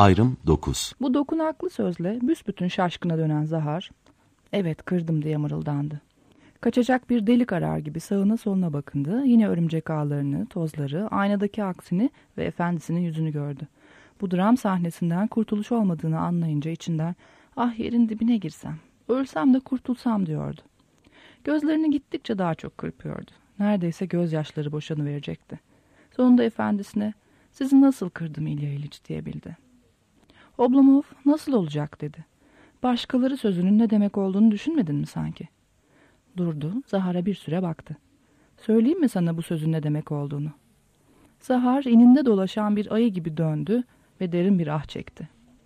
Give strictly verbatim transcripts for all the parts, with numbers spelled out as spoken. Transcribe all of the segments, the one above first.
Ayrım dokuz. Bu dokunaklı sözle büsbütün şaşkına dönen Zahar, "Evet, kırdım," diye mırıldandı. Kaçacak bir delik arar gibi sağına soluna bakındı. Yine örümcek ağlarını, tozları, aynadaki aksini ve efendisinin yüzünü gördü. Bu dram sahnesinden kurtuluş olmadığını anlayınca içinden, "Ah, yerin dibine girsem, ölsem de kurtulsam," diyordu. Gözlerini gittikçe daha çok kırpıyordu. Neredeyse gözyaşları boşanıverecekti. Sonunda efendisine, "Sizi nasıl kırdım İlya İliç," diyebildi. Oblomov, "Nasıl olacak?" dedi. "Başkaları sözünün ne demek olduğunu düşünmedin mi sanki?" Durdu, Zahar'a bir süre baktı. "Söyleyeyim mi sana bu sözün ne demek olduğunu?" Zahar ininde dolaşan bir ayı gibi döndü ve derin bir ah çekti.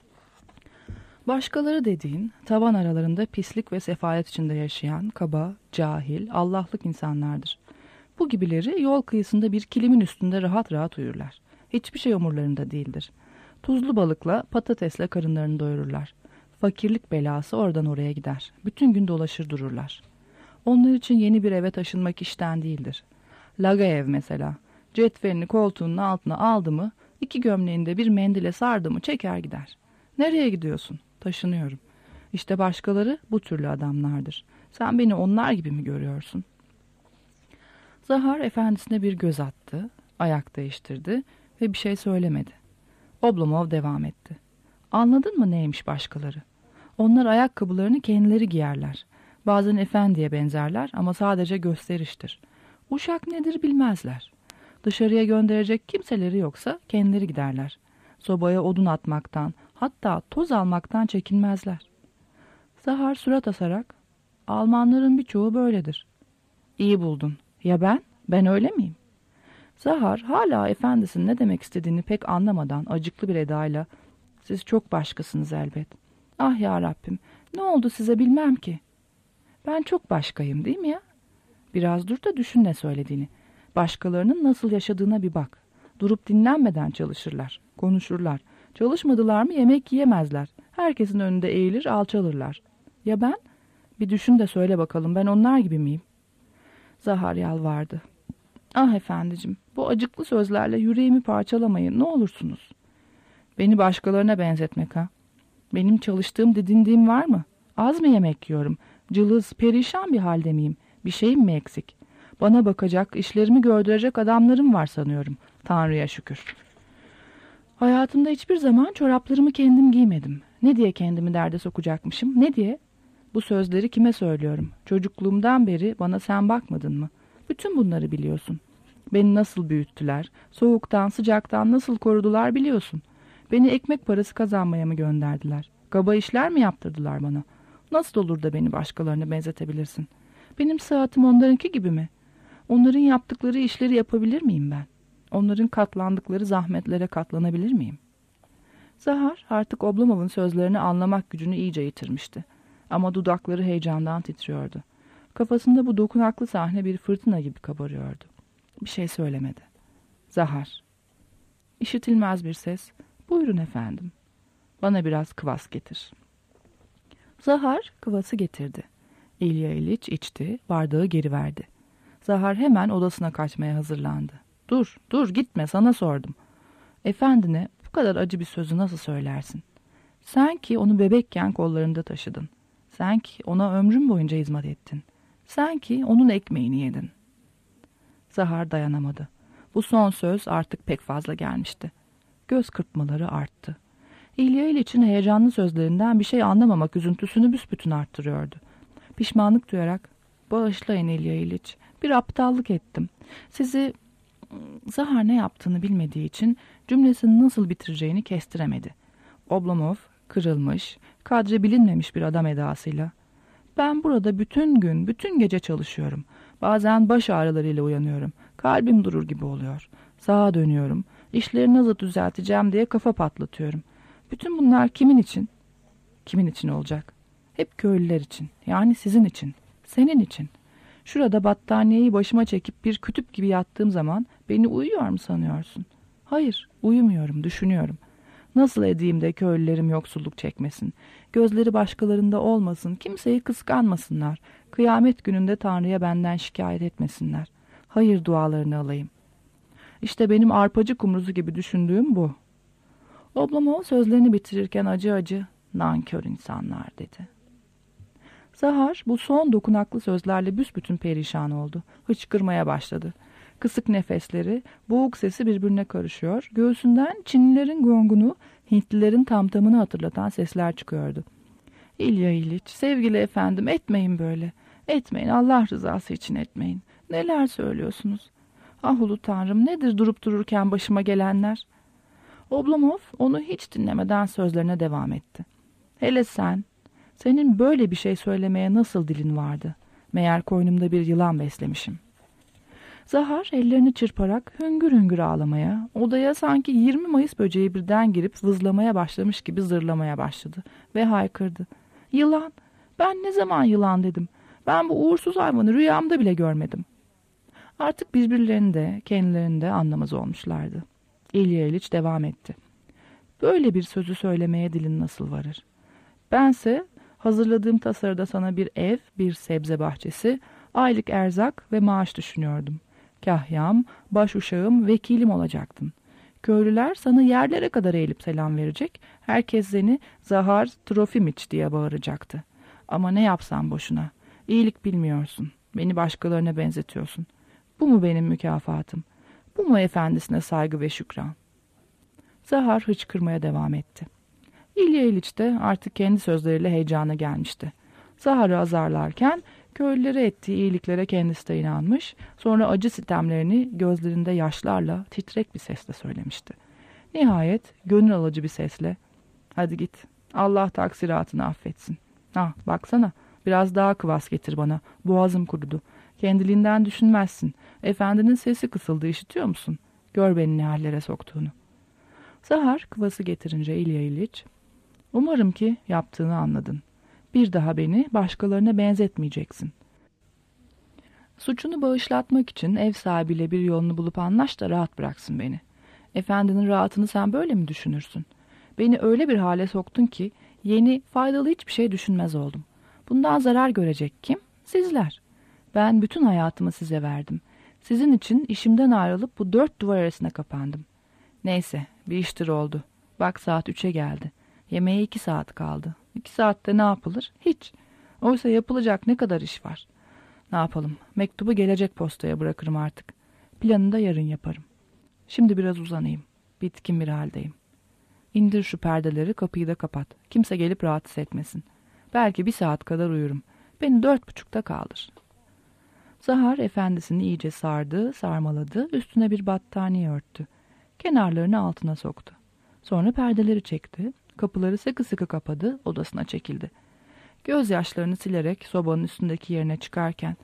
"Başkaları dediğin, tavan aralarında pislik ve sefalet içinde yaşayan, kaba, cahil, Allah'lık insanlardır. Bu gibileri yol kıyısında bir kilimin üstünde rahat rahat uyurlar. Hiçbir şey umurlarında değildir. Tuzlu balıkla, patatesle karınlarını doyururlar. Fakirlik belası oradan oraya gider. Bütün gün dolaşır dururlar. Onlar için yeni bir eve taşınmak işten değildir. Lagaev mesela, cetvelini koltuğunun altına aldı mı, iki gömleğinde bir mendile sardı mı çeker gider. Nereye gidiyorsun? Taşınıyorum. İşte başkaları bu türlü adamlardır. Sen beni onlar gibi mi görüyorsun?" Zahar efendisine bir göz attı, ayak değiştirdi ve bir şey söylemedi. Oblomov devam etti. "Anladın mı neymiş başkaları? Onlar ayakkabılarını kendileri giyerler. Bazen efendiye benzerler ama sadece gösteriştir. Uşak nedir bilmezler. Dışarıya gönderecek kimseleri yoksa kendileri giderler. Sobaya odun atmaktan, hatta toz almaktan çekinmezler." Zahar surat asarak, "Almanların birçoğu böyledir." "İyi buldun. Ya ben? Ben öyle miyim?" Zahar hala efendisinin ne demek istediğini pek anlamadan acıklı bir edayla, "Siz çok başkasınız elbet." "Ah ya Rabbim, ne oldu size bilmem ki." "Ben çok başkayım değil mi ya?" "Biraz dur da düşün ne söylediğini. Başkalarının nasıl yaşadığına bir bak. Durup dinlenmeden çalışırlar, konuşurlar. Çalışmadılar mı yemek yiyemezler. Herkesin önünde eğilir, alçalırlar. Ya ben? Bir düşün de söyle bakalım, ben onlar gibi miyim?" Zahar yalvardı. "Ah efendicim, bu acıklı sözlerle yüreğimi parçalamayın, ne olursunuz." "Beni başkalarına benzetmek ha? Benim çalıştığım, didindiğim var mı? Az mı yemek yiyorum? Cılız, perişan bir halde miyim? Bir şeyim mi eksik? Bana bakacak, işlerimi gördürecek adamlarım var sanıyorum. Tanrı'ya şükür. Hayatımda hiçbir zaman çoraplarımı kendim giymedim. Ne diye kendimi derde sokacakmışım? Ne diye? Bu sözleri kime söylüyorum? Çocukluğumdan beri bana sen bakmadın mı? Bütün bunları biliyorsun. Beni nasıl büyüttüler, soğuktan, sıcaktan nasıl korudular biliyorsun. Beni ekmek parası kazanmaya mı gönderdiler? Kaba işler mi yaptırdılar bana? Nasıl olur da beni başkalarına benzetebilirsin? Benim saatim onlarınki gibi mi? Onların yaptıkları işleri yapabilir miyim ben? Onların katlandıkları zahmetlere katlanabilir miyim?" Zahar artık Oblomov'un sözlerini anlamak gücünü iyice yitirmişti. Ama dudakları heyecandan titriyordu. Kafasında bu dokunaklı sahne bir fırtına gibi kabarıyordu. Bir şey söylemedi. Zahar. İşitilmez bir ses. "Buyurun efendim. Bana biraz kıvas getir." Zahar kıvası getirdi. İlya İliç içti, bardağı geri verdi. Zahar hemen odasına kaçmaya hazırlandı. "Dur, dur gitme, sana sordum." "Efendine bu kadar acı bir sözü nasıl söylersin? Sen ki onu bebekken kollarında taşıdın. Sen ki ona ömrün boyunca hizmet ettin. Sen ki onun ekmeğini yedin." Zahar dayanamadı. Bu son söz artık pek fazla gelmişti. Göz kırpmaları arttı. İlya İliç'in heyecanlı sözlerinden bir şey anlamamak üzüntüsünü büsbütün arttırıyordu. Pişmanlık duyarak, "Bağışlayın İlya İliç, bir aptallık ettim. Sizi..." Zahar ne yaptığını bilmediği için cümlesini nasıl bitireceğini kestiremedi. Oblomov kırılmış, kadri bilinmemiş bir adam edasıyla, "Ben burada bütün gün, bütün gece çalışıyorum. Bazen baş ağrılarıyla uyanıyorum. Kalbim durur gibi oluyor. Sağa dönüyorum. İşleri nasıl düzelteceğim diye kafa patlatıyorum. Bütün bunlar kimin için?" "Kimin için olacak? Hep köylüler için. Yani sizin için. Senin için. Şurada battaniyeyi başıma çekip bir kütüp gibi yattığım zaman beni uyuyor mu sanıyorsun? Hayır, uyumuyorum, düşünüyorum. Nasıl edeyim de köylülerim yoksulluk çekmesin, gözleri başkalarında olmasın, kimseyi kıskanmasınlar, kıyamet gününde Tanrı'ya benden şikayet etmesinler. Hayır dualarını alayım. İşte benim arpacı kumrusu gibi düşündüğüm bu." Oblomov sözlerini bitirirken acı acı, "Nankör insanlar," dedi. Zahar bu son dokunaklı sözlerle büsbütün perişan oldu. Hıçkırmaya başladı. Kısık nefesleri, boğuk sesi birbirine karışıyor. Göğsünden Çinlilerin gongunu, Hintlilerin tamtamını hatırlatan sesler çıkıyordu. "İlya İliç, sevgili efendim, etmeyin böyle. Etmeyin, Allah rızası için etmeyin. Neler söylüyorsunuz? Ah ulu Tanrım, nedir durup dururken başıma gelenler?" Oblomov onu hiç dinlemeden sözlerine devam etti. "Hele sen, senin böyle bir şey söylemeye nasıl dilin vardı? Meğer koynumda bir yılan beslemişim." Zahar ellerini çırparak hüngür hüngür ağlamaya, odaya sanki yirmi Mayıs böceği birden girip vızlamaya başlamış gibi zırlamaya başladı ve haykırdı. "Yılan! Ben ne zaman yılan dedim? Ben bu uğursuz hayvanı rüyamda bile görmedim." Artık birbirlerini de kendilerini de anlamaz olmuşlardı. İlya İliç devam etti. "Böyle bir sözü söylemeye dilin nasıl varır? Bense hazırladığım tasarıda sana bir ev, bir sebze bahçesi, aylık erzak ve maaş düşünüyordum. Kahyam, baş uşağım, vekilim olacaktın. Köylüler sana yerlere kadar eğilip selam verecek, herkes seni Zahar Trofimiç diye bağıracaktı. Ama ne yapsan boşuna, iyilik bilmiyorsun, beni başkalarına benzetiyorsun. Bu mu benim mükafatım? Bu mu efendisine saygı ve şükran?" Zahar hıçkırmaya devam etti. İlya İliç de artık kendi sözleriyle heyecana gelmişti. Zahar'ı azarlarken köylülere ettiği iyiliklere kendisi de inanmış, sonra acı sitemlerini gözlerinde yaşlarla titrek bir sesle söylemişti. Nihayet gönül alıcı bir sesle, "Hadi git, Allah taksiratını affetsin. Ha, baksana, biraz daha kıvas getir bana, boğazım kurudu. Kendiliğinden düşünmezsin, efendinin sesi kısıldı, işitiyor musun? Gör beni ne hallere soktuğunu." Zahar kıvası getirince İlya İliç, "Umarım ki yaptığını anladın. Bir daha beni başkalarına benzetmeyeceksin. Suçunu bağışlatmak için ev sahibiyle bir yolunu bulup anlaş da rahat bıraksın beni. Efendinin rahatını sen böyle mi düşünürsün? Beni öyle bir hale soktun ki yeni, faydalı hiçbir şey düşünmez oldum. Bundan zarar görecek kim? Sizler. Ben bütün hayatımı size verdim. Sizin için işimden ayrılıp bu dört duvar arasına kapandım. Neyse, bir iştir oldu. Bak saat üçe geldi. Yemeğe iki saat kaldı. İki saatte ne yapılır? Hiç. Oysa yapılacak ne kadar iş var. Ne yapalım? Mektubu gelecek postaya bırakırım artık. Planını da yarın yaparım. Şimdi biraz uzanayım. Bitkin bir haldeyim. İndir şu perdeleri, kapıyı da kapat. Kimse gelip rahatsız etmesin. Belki bir saat kadar uyurum. Beni dört buçukta kaldır." Zahar efendisini iyice sardı, sarmaladı, üstüne bir battaniye örttü. Kenarlarını altına soktu. Sonra perdeleri çekti, kapıları sıkı sıkı kapadı, odasına çekildi. Gözyaşlarını silerek sobanın üstündeki yerine çıkarken,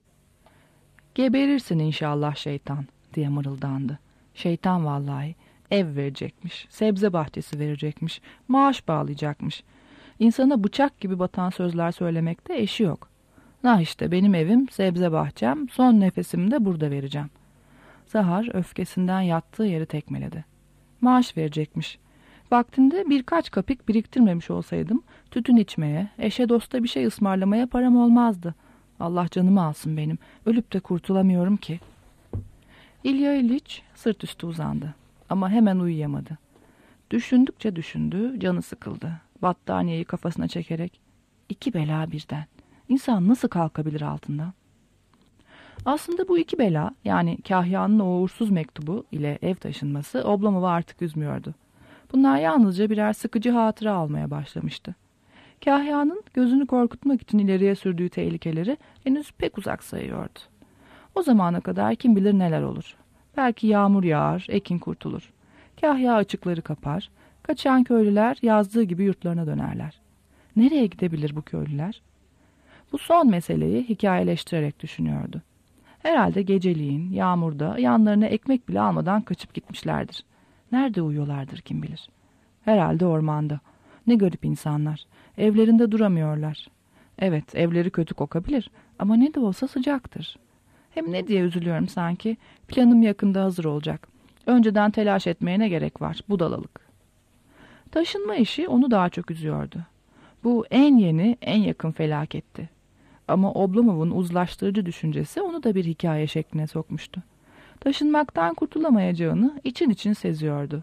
"Geberirsin inşallah şeytan," diye mırıldandı. Şeytan vallahi, ev verecekmiş, sebze bahçesi verecekmiş, maaş bağlayacakmış. İnsana bıçak gibi batan sözler söylemekte eşi yok. Nah işte benim evim, sebze bahçem, son nefesimi de burada vereceğim. Zahar öfkesinden yattığı yeri tekmeledi. Maaş verecekmiş. Vaktinde birkaç kapik biriktirmemiş olsaydım, tütün içmeye, eşe dosta bir şey ısmarlamaya param olmazdı. Allah canımı alsın benim, ölüp de kurtulamıyorum ki. İlya İliç sırt üstü uzandı ama hemen uyuyamadı. Düşündükçe düşündü, canı sıkıldı. Battaniyeyi kafasına çekerek, iki bela birden. İnsan nasıl kalkabilir altından? Aslında bu iki bela, yani Kahya'nın o uğursuz mektubu ile ev taşınması Oblomov'u artık üzmüyordu. Bunlar yalnızca birer sıkıcı hatıra almaya başlamıştı. Kahya'nın gözünü korkutmak için ileriye sürdüğü tehlikeleri henüz pek uzak sayıyordu. O zamana kadar kim bilir neler olur. Belki yağmur yağar, ekin kurtulur. Kahya açıkları kapar, kaçan köylüler yazdığı gibi yurtlarına dönerler. Nereye gidebilir bu köylüler? Bu son meseleyi hikayeleştirerek düşünüyordu. Herhalde geceliğin, yağmurda yanlarına ekmek bile almadan kaçıp gitmişlerdir. Nerede uyuyorlardır kim bilir. Herhalde ormanda. Ne garip insanlar. Evlerinde duramıyorlar. Evet, evleri kötü kokabilir ama ne de olsa sıcaktır. Hem ne diye üzülüyorum sanki. Planım yakında hazır olacak. Önceden telaş etmeye ne gerek var? Budalalık. Taşınma işi onu daha çok üzüyordu. Bu en yeni, en yakın felaketti. Ama Oblomov'un uzlaştırıcı düşüncesi onu da bir hikaye şekline sokmuştu. Taşınmaktan kurtulamayacağını için için seziyordu.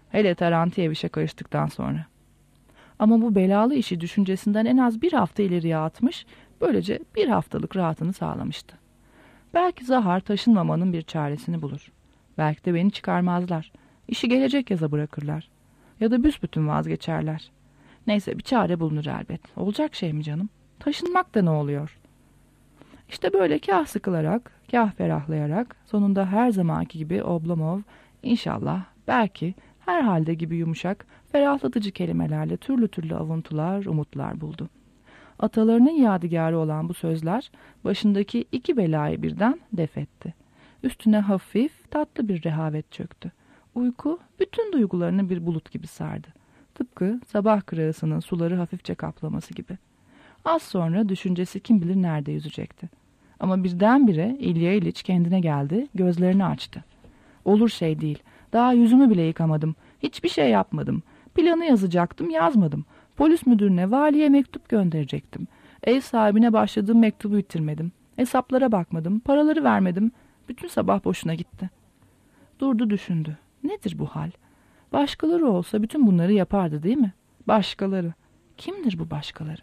Hele Tarantiyev işe karıştıktan sonra. Ama bu belalı işi düşüncesinden en az bir hafta ileriye atmış, böylece bir haftalık rahatını sağlamıştı. Belki Zahar taşınmamanın bir çaresini bulur. Belki de beni çıkarmazlar. İşi gelecek yaza bırakırlar. Ya da büsbütün vazgeçerler. Neyse bir çare bulunur elbet. Olacak şey mi canım? Taşınmak da ne oluyor? İşte böyle kah sıkılarak, kah ferahlayarak, sonunda her zamanki gibi Oblomov, inşallah, belki, herhalde gibi yumuşak, ferahlatıcı kelimelerle türlü türlü avuntular, umutlar buldu. Atalarının yadigarı olan bu sözler, başındaki iki belayı birden def etti. Üstüne hafif, tatlı bir rehavet çöktü. Uyku, bütün duygularını bir bulut gibi sardı. Tıpkı sabah kırağısının suları hafifçe kaplaması gibi. Az sonra düşüncesi kim bilir nerede yüzecekti. Ama birdenbire İlya İliç kendine geldi, gözlerini açtı. Olur şey değil, daha yüzümü bile yıkamadım, hiçbir şey yapmadım. Planı yazacaktım, yazmadım. Polis müdürüne, valiye mektup gönderecektim. Ev sahibine başladığım mektubu bitirmedim. Hesaplara bakmadım, paraları vermedim. Bütün sabah boşuna gitti. Durdu düşündü. Nedir bu hal? Başkaları olsa bütün bunları yapardı değil mi? Başkaları. Kimdir bu başkaları?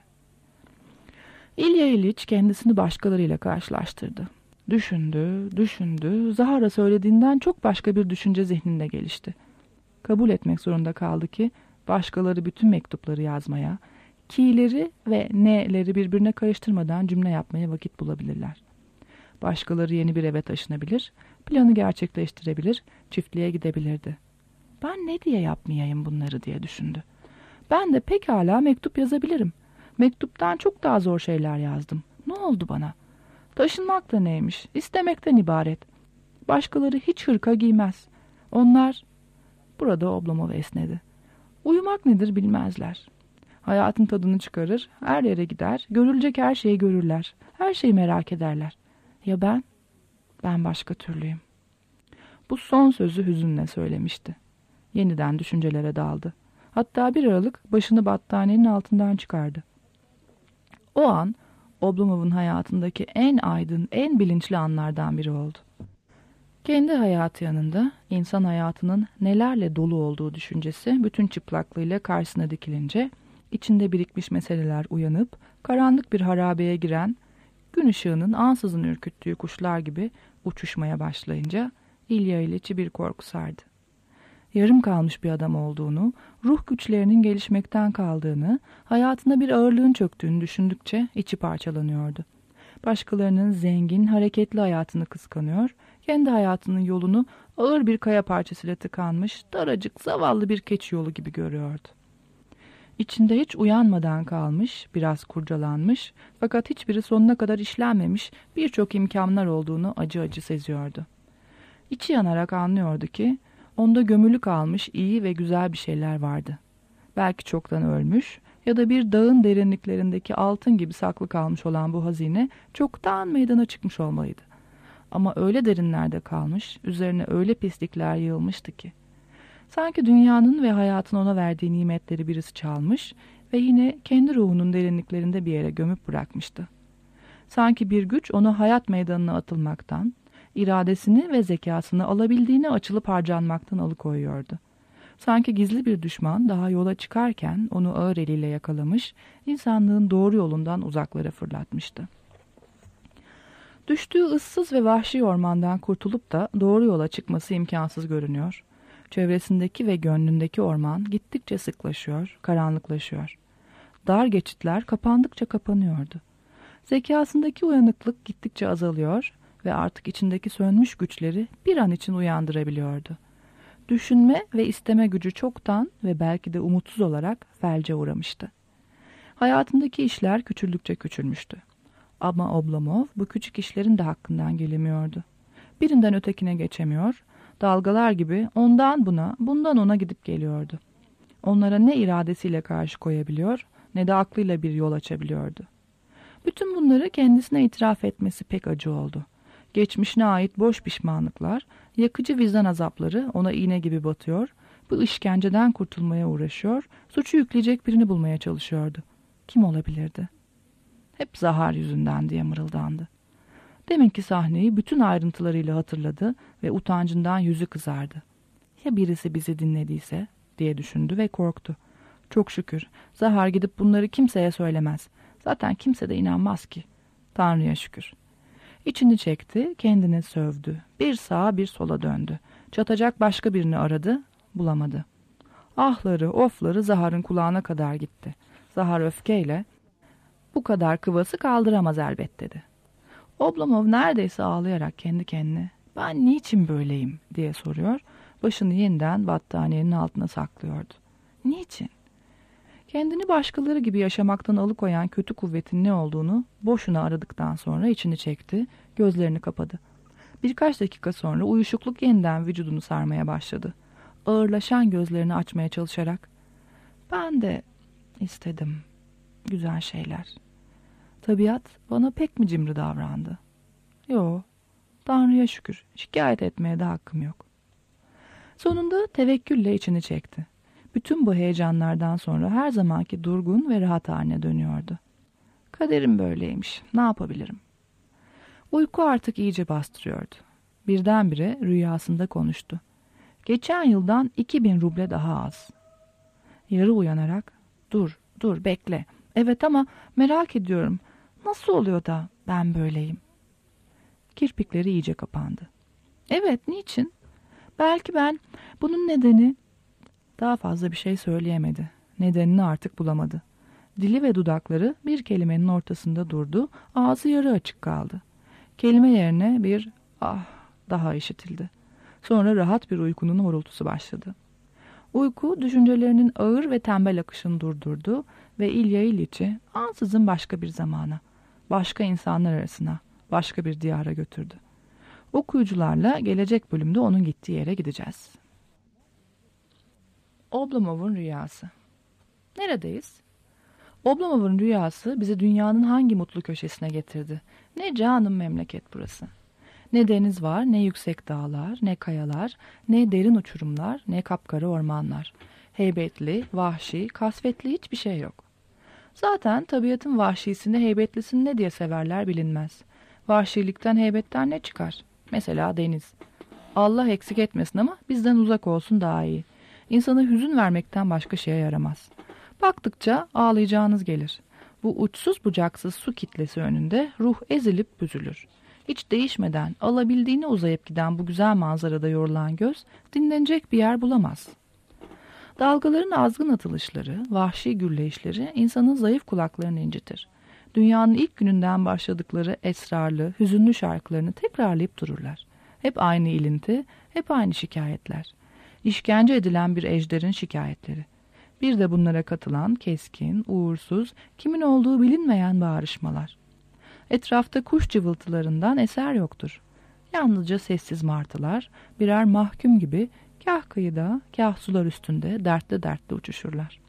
İlya İliç kendisini başkalarıyla karşılaştırdı. Düşündü, düşündü. Zahara söylediğinden çok başka bir düşünce zihninde gelişti. Kabul etmek zorunda kaldı ki başkaları bütün mektupları yazmaya, ki'leri ve ne'leri birbirine karıştırmadan cümle yapmaya vakit bulabilirler. Başkaları yeni bir eve taşınabilir, planı gerçekleştirebilir, çiftliğe gidebilirdi. Ben ne diye yapmayayım bunları diye düşündü. Ben de pekala mektup yazabilirim. Mektuptan çok daha zor şeyler yazdım. Ne oldu bana? Taşınmak da neymiş? İstemekten ibaret. Başkaları hiç hırka giymez. Onlar... Burada Oblomov esnedi. Uyumak nedir bilmezler. Hayatın tadını çıkarır, her yere gider, görülecek her şeyi görürler. Her şeyi merak ederler. Ya ben? Ben başka türlüyüm. Bu son sözü hüzünle söylemişti. Yeniden düşüncelere daldı. Hatta bir aralık başını battaniyenin altından çıkardı. O an Oblomov'un hayatındaki en aydın, en bilinçli anlardan biri oldu. Kendi hayatı yanında insan hayatının nelerle dolu olduğu düşüncesi bütün çıplaklığıyla karşısına dikilince, içinde birikmiş meseleler uyanıp, karanlık bir harabeye giren, gün ışığının ansızın ürküttüğü kuşlar gibi uçuşmaya başlayınca İlya İliç'i bir korku sardı. Yarım kalmış bir adam olduğunu, ruh güçlerinin gelişmekten kaldığını, hayatına bir ağırlığın çöktüğünü düşündükçe içi parçalanıyordu. Başkalarının zengin, hareketli hayatını kıskanıyor, kendi hayatının yolunu ağır bir kaya parçasıyla tıkanmış, daracık, zavallı bir keçi yolu gibi görüyordu. İçinde hiç uyanmadan kalmış, biraz kurcalanmış, fakat hiçbiri sonuna kadar işlenmemiş birçok imkanlar olduğunu acı acı seziyordu. İçi yanarak anlıyordu ki, onda gömülü kalmış iyi ve güzel bir şeyler vardı. Belki çoktan ölmüş ya da bir dağın derinliklerindeki altın gibi saklı kalmış olan bu hazine çoktan meydana çıkmış olmalıydı. Ama öyle derinlerde kalmış, üzerine öyle pislikler yığılmıştı ki. Sanki dünyanın ve hayatın ona verdiği nimetleri birisi çalmış ve yine kendi ruhunun derinliklerinde bir yere gömüp bırakmıştı. Sanki bir güç onu hayat meydanına atılmaktan, iradesini ve zekasını alabildiğine açılıp harcanmaktan alıkoyuyordu. Sanki gizli bir düşman daha yola çıkarken onu ağır eliyle yakalamış, insanlığın doğru yolundan uzaklara fırlatmıştı. Düştüğü ıssız ve vahşi ormandan kurtulup da doğru yola çıkması imkansız görünüyor. Çevresindeki ve gönlündeki orman gittikçe sıklaşıyor, karanlıklaşıyor. Dar geçitler kapandıkça kapanıyordu. Zekasındaki uyanıklık gittikçe azalıyor ve artık içindeki sönmüş güçleri bir an için uyandırabiliyordu. Düşünme ve isteme gücü çoktan ve belki de umutsuz olarak felce uğramıştı. Hayatındaki işler küçüldükçe küçülmüştü. Ama Oblomov bu küçük işlerin de hakkından gelemiyordu. Birinden ötekine geçemiyor, dalgalar gibi ondan buna, bundan ona gidip geliyordu. Onlara ne iradesiyle karşı koyabiliyor, ne de aklıyla bir yol açabiliyordu. Bütün bunları kendisine itiraf etmesi pek acı oldu. Geçmişine ait boş pişmanlıklar, yakıcı vicdan azapları ona iğne gibi batıyor, bu işkenceden kurtulmaya uğraşıyor, suçu yükleyecek birini bulmaya çalışıyordu. Kim olabilirdi? Hep Zahar yüzünden diye mırıldandı. Deminki sahneyi bütün ayrıntılarıyla hatırladı ve utancından yüzü kızardı. Ya birisi bizi dinlediyse, diye düşündü ve korktu. Çok şükür, Zahar gidip bunları kimseye söylemez. Zaten kimse de inanmaz ki. Tanrı'ya şükür. İçini çekti, kendini sövdü. Bir sağa bir sola döndü. Çatacak başka birini aradı, bulamadı. Ahları, ofları Zahar'ın kulağına kadar gitti. Zahar öfkeyle, "Bu kadar kıvası kaldıramaz elbet," dedi. Oblomov neredeyse ağlayarak kendi kendine, "Ben niçin böyleyim?" diye soruyor. Başını yeniden battaniyenin altına saklıyordu. Niçin? Kendini başkaları gibi yaşamaktan alıkoyan kötü kuvvetin ne olduğunu boşuna aradıktan sonra içini çekti, gözlerini kapadı. Birkaç dakika sonra uyuşukluk yeniden vücudunu sarmaya başladı. Ağırlaşan gözlerini açmaya çalışarak, "Ben de istedim güzel şeyler. Tabiat bana pek mi cimri davrandı? Yo, Tanrı'ya şükür, şikayet etmeye de hakkım yok." Sonunda tevekkülle içini çekti. Bütün bu heyecanlardan sonra her zamanki durgun ve rahat haline dönüyordu. Kaderim böyleymiş, ne yapabilirim? Uyku artık iyice bastırıyordu. Birdenbire rüyasında konuştu. Geçen yıldan iki bin ruble daha az. Yarı uyanarak, ''Dur, dur, bekle. Evet ama merak ediyorum. Nasıl oluyor da ben böyleyim?'' Kirpikleri iyice kapandı. ''Evet, niçin? Belki ben bunun nedeni..." Daha fazla bir şey söyleyemedi. Nedenini artık bulamadı. Dili ve dudakları bir kelimenin ortasında durdu, ağzı yarı açık kaldı. Kelime yerine bir "ah" daha işitildi. Sonra rahat bir uykunun horultusu başladı. Uyku düşüncelerinin ağır ve tembel akışını durdurdu ve İlya İlyiç'i ansızın başka bir zamana, başka insanlar arasına, başka bir diyara götürdü. Okuyucularla gelecek bölümde onun gittiği yere gideceğiz. Oblomov'un rüyası. Neredeyiz? Oblomov'un rüyası bizi dünyanın hangi mutlu köşesine getirdi? Ne canım memleket burası. Ne deniz var, ne yüksek dağlar, ne kayalar, ne derin uçurumlar, ne kapkara ormanlar. Heybetli, vahşi, kasvetli hiçbir şey yok. Zaten tabiatın vahşisini, heybetlisini ne diye severler bilinmez. Vahşilikten, heybetten ne çıkar? Mesela deniz. Allah eksik etmesin ama bizden uzak olsun daha iyi. İnsana hüzün vermekten başka şeye yaramaz. Baktıkça ağlayacağınız gelir. Bu uçsuz bucaksız su kitlesi önünde ruh ezilip büzülür. Hiç değişmeden alabildiğine uzayıp giden bu güzel manzarada yorulan göz dinlenecek bir yer bulamaz. Dalgaların azgın atılışları, vahşi gürleyişleri insanın zayıf kulaklarını incitir. Dünyanın ilk gününden başladıkları esrarlı, hüzünlü şarkılarını tekrarlayıp dururlar. Hep aynı ilinti, hep aynı şikayetler. İşkence edilen bir ejderin şikayetleri. Bir de bunlara katılan keskin, uğursuz, kimin olduğu bilinmeyen bağrışmalar. Etrafta kuş cıvıltılarından eser yoktur. Yalnızca sessiz martılar birer mahkum gibi kah kıyıda, kah sular üstünde dertli dertli uçuşurlar.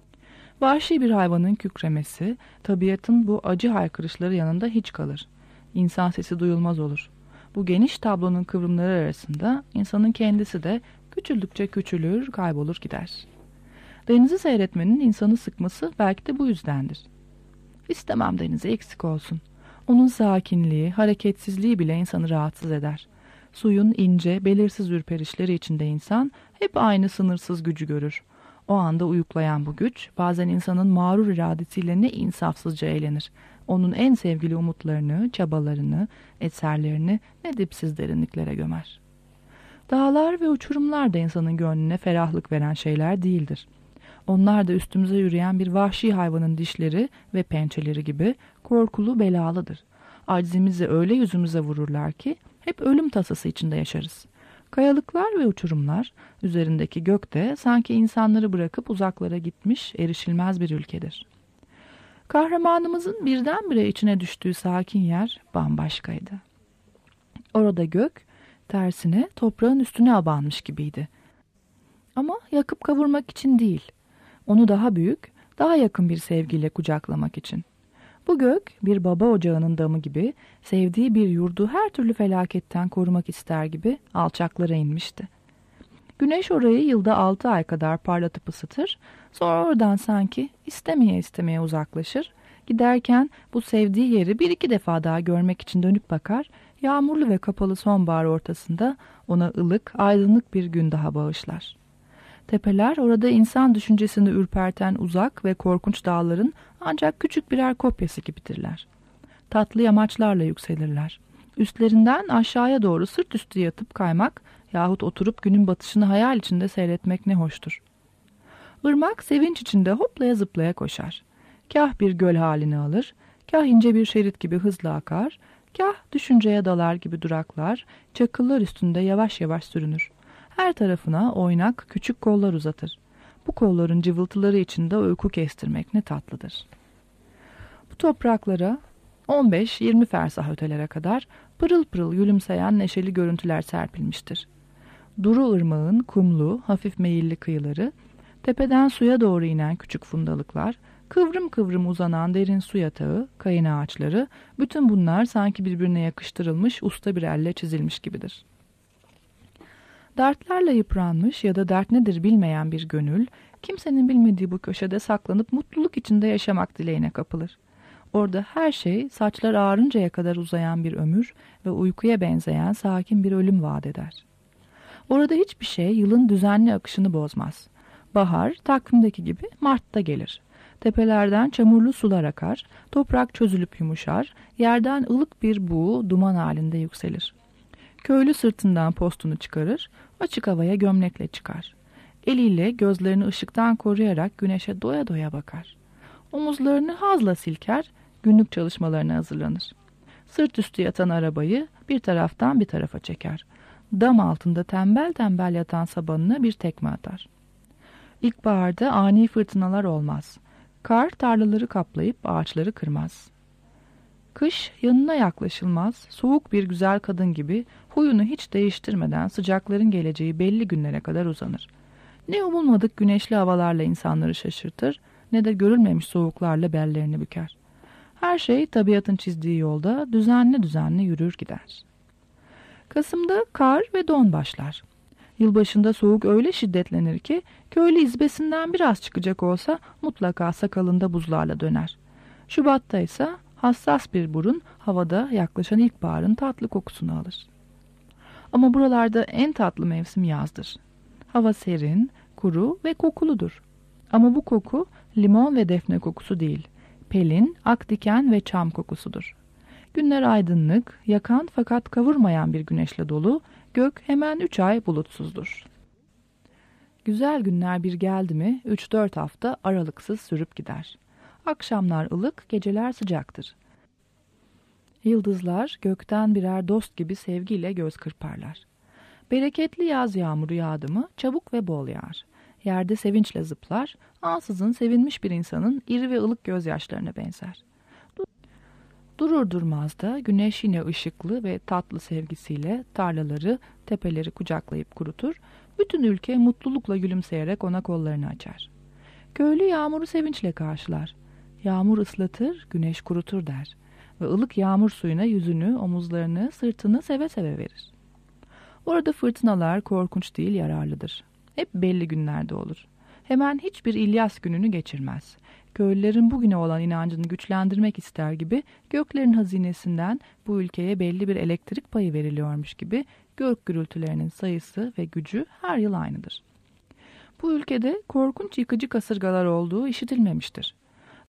Vahşi bir hayvanın kükremesi, tabiatın bu acı haykırışları yanında hiç kalır. İnsan sesi duyulmaz olur. Bu geniş tablonun kıvrımları arasında insanın kendisi de küçüldükçe küçülür, kaybolur gider. Denizi seyretmenin insanı sıkması belki de bu yüzdendir. İstemem denize eksik olsun. Onun sakinliği, hareketsizliği bile insanı rahatsız eder. Suyun ince, belirsiz ürperişleri içinde insan hep aynı sınırsız gücü görür. O anda uyuklayan bu güç bazen insanın mağrur iradesiyle ne insafsızca eğlenir. Onun en sevgili umutlarını, çabalarını, eserlerini ne dipsiz derinliklere gömer. Dağlar ve uçurumlar da insanın gönlüne ferahlık veren şeyler değildir. Onlar da üstümüze yürüyen bir vahşi hayvanın dişleri ve pençeleri gibi korkulu belalıdır. Aczimizi öyle yüzümüze vururlar ki hep ölüm tasası içinde yaşarız. Kayalıklar ve uçurumlar, üzerindeki gök de sanki insanları bırakıp uzaklara gitmiş erişilmez bir ülkedir. Kahramanımızın birdenbire içine düştüğü sakin yer bambaşkaydı. Orada gök, tersine toprağın üstüne abanmış gibiydi. Ama yakıp kavurmak için değil, onu daha büyük, daha yakın bir sevgiyle kucaklamak için. Bu gök bir baba ocağının damı gibi, sevdiği bir yurdu her türlü felaketten korumak ister gibi alçaklara inmişti. Güneş orayı yılda altı ay kadar parlatıp ısıtır, sonra oradan sanki istemeye istemeye uzaklaşır, giderken bu sevdiği yeri bir iki defa daha görmek için dönüp bakar, yağmurlu ve kapalı sonbahar ortasında ona ılık, aydınlık bir gün daha bağışlar. Tepeler orada insan düşüncesini ürperten uzak ve korkunç dağların ancak küçük birer kopyası gibidirler. Tatlı yamaçlarla yükselirler. Üstlerinden aşağıya doğru sırt üstü yatıp kaymak yahut oturup günün batışını hayal içinde seyretmek ne hoştur. Irmak sevinç içinde hoplaya zıplaya koşar. Kah bir göl halini alır, kah ince bir şerit gibi hızla akar, kah düşünceye dalar gibi duraklar, çakıllar üstünde yavaş yavaş sürünür. Her tarafına oynak küçük kollar uzatır. Bu kolların cıvıltıları içinde uyku kestirmek ne tatlıdır. Bu topraklara on beş yirmi fersah ötelere kadar pırıl pırıl gülümseyen neşeli görüntüler serpilmiştir. Duru ırmağın kumlu, hafif meyilli kıyıları, tepeden suya doğru inen küçük fundalıklar, kıvrım kıvrım uzanan derin su yatağı, kayın ağaçları, bütün bunlar sanki birbirine yakıştırılmış usta bir elle çizilmiş gibidir. Dertlerle yıpranmış ya da dert nedir bilmeyen bir gönül, kimsenin bilmediği bu köşede saklanıp mutluluk içinde yaşamak dileğine kapılır. Orada her şey saçlar ağarıncaya kadar uzayan bir ömür ve uykuya benzeyen sakin bir ölüm vaat eder. Orada hiçbir şey yılın düzenli akışını bozmaz. Bahar takvimdeki gibi Mart'ta gelir. Tepelerden çamurlu sular akar, toprak çözülüp yumuşar, yerden ılık bir buğu duman halinde yükselir. Köylü sırtından postunu çıkarır, açık havaya gömlekle çıkar. Eliyle gözlerini ışıktan koruyarak güneşe doya doya bakar. Omuzlarını hazla silker, günlük çalışmalarına hazırlanır. Sırt üstü yatan arabayı bir taraftan bir tarafa çeker. Dam altında tembel tembel yatan sabanına bir tekme atar. İlkbaharda ani fırtınalar olmaz. Kar tarlaları kaplayıp ağaçları kırmaz. Kış yanına yaklaşılmaz, soğuk bir güzel kadın gibi huyunu hiç değiştirmeden sıcakların geleceği belli günlere kadar uzanır. Ne umulmadık güneşli havalarla insanları şaşırtır, ne de görülmemiş soğuklarla bellerini büker. Her şey tabiatın çizdiği yolda düzenli düzenli yürür gider. Kasım'da kar ve don başlar. Yılbaşında soğuk öyle şiddetlenir ki köylü izbesinden biraz çıkacak olsa mutlaka sakalında buzlarla döner. Şubat'ta ise hassas bir burun havada yaklaşan ilkbaharın tatlı kokusunu alır. Ama buralarda en tatlı mevsim yazdır. Hava serin, kuru ve kokuludur. Ama bu koku limon ve defne kokusu değil, pelin, akdiken ve çam kokusudur. Günler aydınlık, yakan fakat kavurmayan bir güneşle dolu, gök hemen üç ay bulutsuzdur. Güzel günler bir geldi mi üç dört hafta aralıksız sürüp gider. Akşamlar ılık, geceler sıcaktır. Yıldızlar gökten birer dost gibi sevgiyle göz kırparlar. Bereketli yaz yağmuru yağdı mı çabuk ve bol yağar. Yerde sevinçle zıplar, ansızın sevinmiş bir insanın iri ve ılık gözyaşlarına benzer. Durur durmaz da güneş yine ışıklı ve tatlı sevgisiyle tarlaları, tepeleri kucaklayıp kurutur, bütün ülke mutlulukla gülümseyerek ona kollarını açar. Köylü yağmuru sevinçle karşılar. Yağmur ıslatır, güneş kurutur der ve ılık yağmur suyuna yüzünü, omuzlarını, sırtını seve seve verir. Orada fırtınalar korkunç değil, yararlıdır. Hep belli günlerde olur. Hemen hiçbir İlyas gününü geçirmez. Köylülerin bugüne olan inancını güçlendirmek ister gibi göklerin hazinesinden bu ülkeye belli bir elektrik payı veriliyormuş gibi gök gürültülerinin sayısı ve gücü her yıl aynıdır. Bu ülkede korkunç yıkıcı kasırgalar olduğu işitilmemiştir.